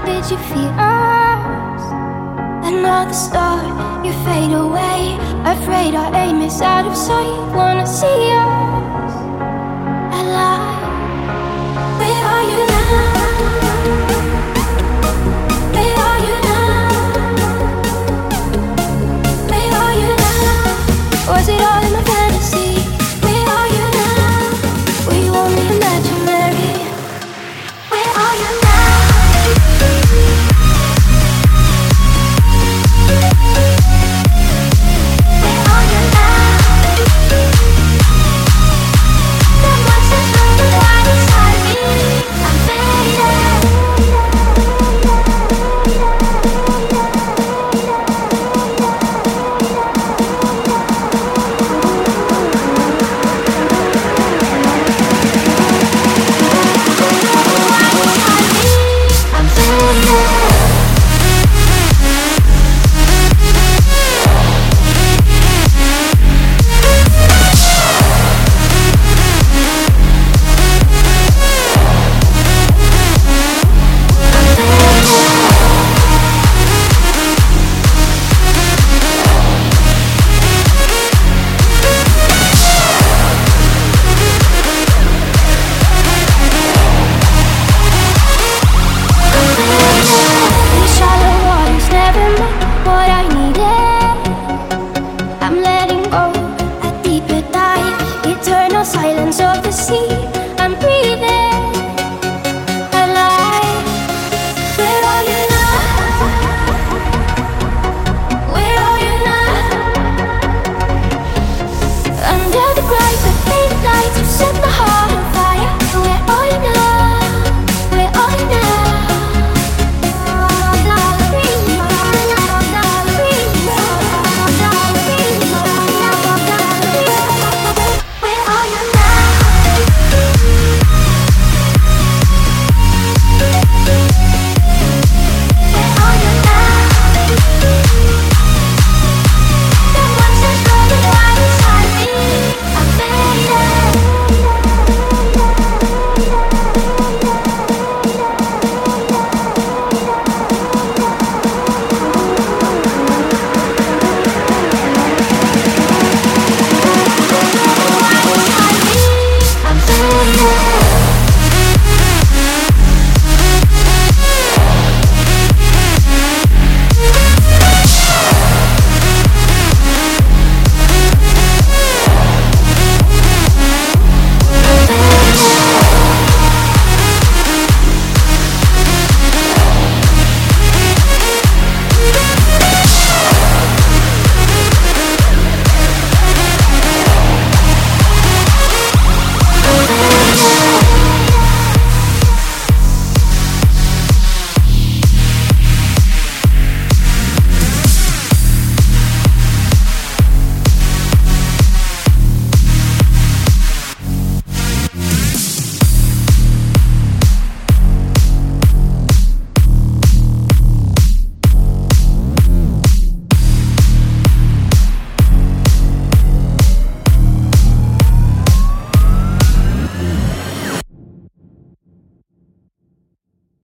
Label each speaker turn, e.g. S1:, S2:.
S1: did you feel us? Another star, you fade away. Afraid our aim is out of sight. Wanna see us alive. Where are you now? Where are you now? Where are you now? Was it all in my fantasy? Where are you now? Were you only imaginary? Where are you now? Silence of the sea.